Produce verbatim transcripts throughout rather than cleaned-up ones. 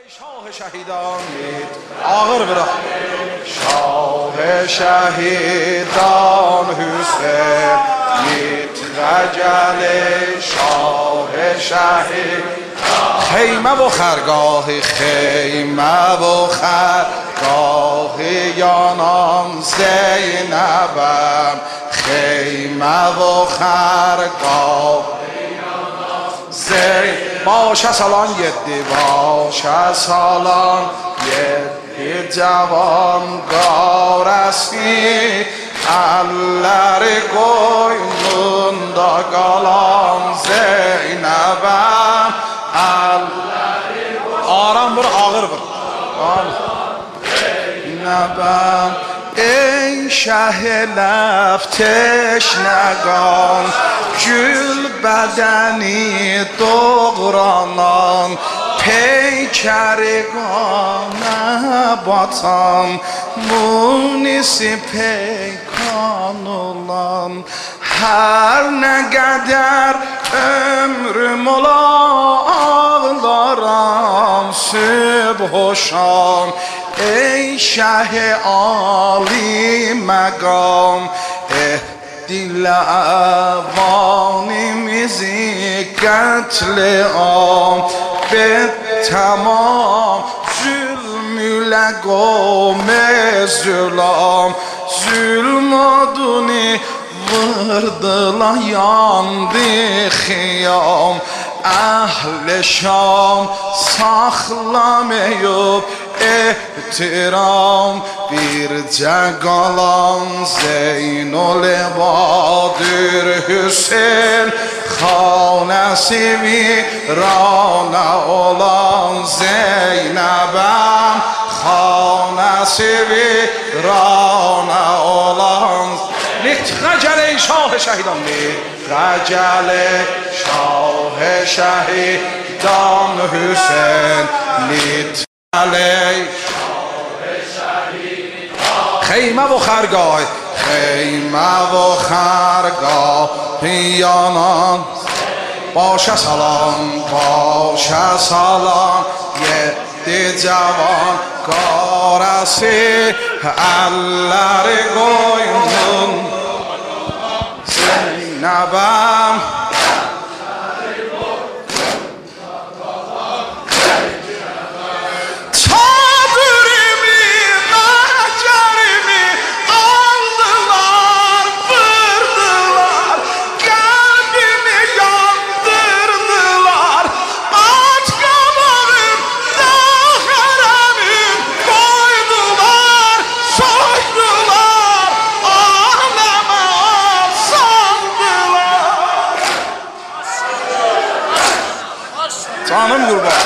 شاه شهیدان مید آغر برا شاه شهیدان حسین مید رجل شاه شهید خیمه و خرگاه خیمه و خرگاه یانان زینبم خیمه و خرگاه زین باشه سالان یدی باشه سالان یدی جوان گارستی aller koynunda kalan Zeynep'em Aram vur ağır vur Zeynep'em ey şah-ı teşnegan gül bedeni doğranan peykeri gane batan munisi peykan olan her ne kadar ömrüm ola ağlaram sübh o şam ey şah-ı âli mekam eh dil avanimizi katliam به تمام zulmüyle gome zulüm zulm oduni vırdıla yandı xiyam Ahl-i Şam saxlamayıb ehtiram bircə qalan Zeynul Badir Hüseyn xanəsi virana olan Zeynəbəm xanəsi virana olan Nitqəcəl ey şah şəhidan Nitqəcəl ey şah şəhidan Hüseyn Nitqəcəl ey خیمه و خرگاه خیمه و خرگاه پیانان باشه سلام باشه سلام یه جوان کارسی aller koynun Zeynep'em Canım qurban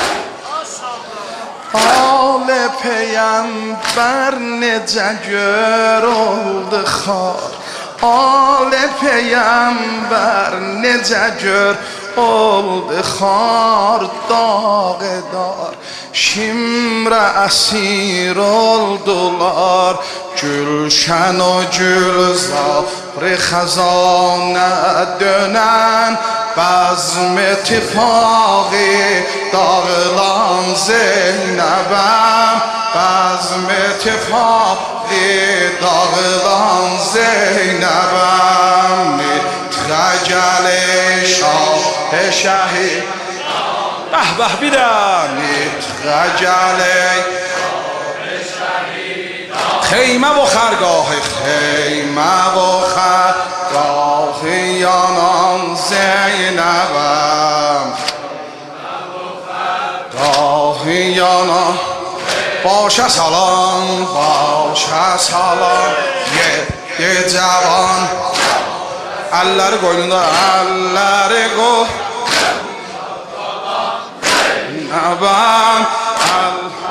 Al-ı Peyğəmbər necə gör oldu xar Al-ı Peyğəmbər necə gör oldu xar Dağedar şimrə əsir oldular Gülşən o gülzar-ı xəzanə dönən Bazm اتفاقی dağılan Zeynep'em Bazm اتفاقی dağılan Zeynep'em Nitqəcəl şah şəhid Bəh bəh bir də Nitqəcəl خیمه و خرگاه خیمه و خرگاه یانان زینبم گاه یانان باشه سلام باشه سلام یه جوان aller koynunda aller koynunda